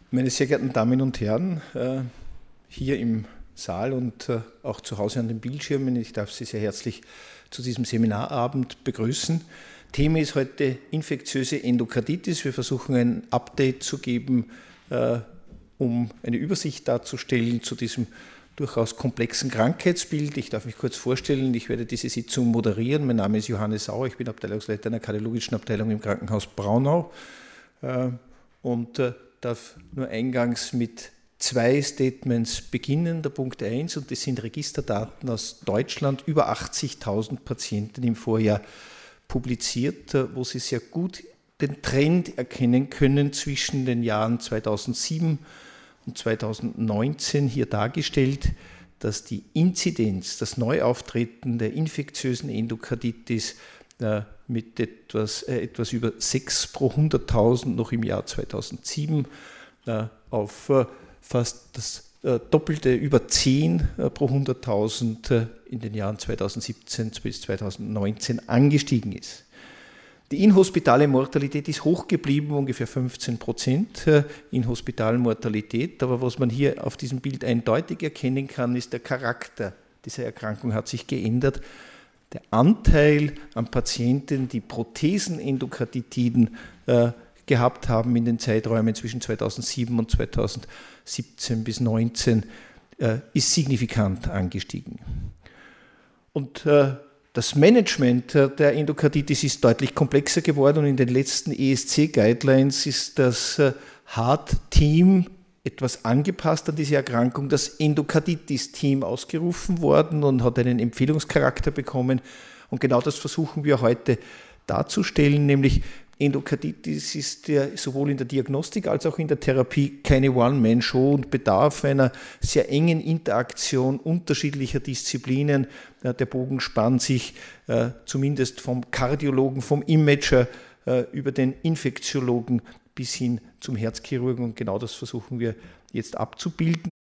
Meine sehr geehrten Damen und Herren, hier im Saal und auch zu Hause an den Bildschirmen, ich darf Sie sehr herzlich zu diesem Seminarabend begrüßen. Thema ist heute infektiöse Endokarditis. Wir versuchen ein Update zu geben, um eine Übersicht darzustellen zu diesem durchaus komplexen Krankheitsbild. Ich darf mich kurz vorstellen, ich werde diese Sitzung moderieren. Mein Name ist Johannes Sauer, ich bin Abteilungsleiter einer kardiologischen Abteilung im Krankenhaus Braunau und darf nur eingangs mit zwei Statements beginnen. Der Punkt 1, und das sind Registerdaten aus Deutschland, über 80.000 Patienten im Vorjahr publiziert, wo Sie sehr gut den Trend erkennen können zwischen den Jahren 2007 und 2019 hier dargestellt, dass die Inzidenz, das Neuauftreten der infektiösen Endokarditis mit etwas über 6 pro 100.000 noch im Jahr 2007 auf fast das Doppelte, über 10 pro 100.000 in den Jahren 2017 bis 2019 angestiegen ist. Die inhospitale Mortalität ist hoch geblieben, ungefähr 15% Inhospitalmortalität. Aber was man hier auf diesem Bild eindeutig erkennen kann, ist, der Charakter dieser Erkrankung hat sich geändert. Der Anteil an Patienten, die Prothesenendokarditiden gehabt haben in den Zeiträumen zwischen 2007 und 2017 bis 2019, ist signifikant angestiegen. Und das Management der Endokarditis ist deutlich komplexer geworden und in den letzten ESC-Guidelines ist das HART-Team etwas angepasst an diese Erkrankung, das Endokarditis-Team ausgerufen worden und hat einen Empfehlungscharakter bekommen. Und genau das versuchen wir heute darzustellen, nämlich Endokarditis ist ja sowohl in der Diagnostik als auch in der Therapie keine One-Man-Show und bedarf einer sehr engen Interaktion unterschiedlicher Disziplinen. Der Bogen spannt sich zumindest vom Kardiologen, vom Imager über den Infektiologen bis hin zum Herzchirurgen und genau das versuchen wir jetzt abzubilden.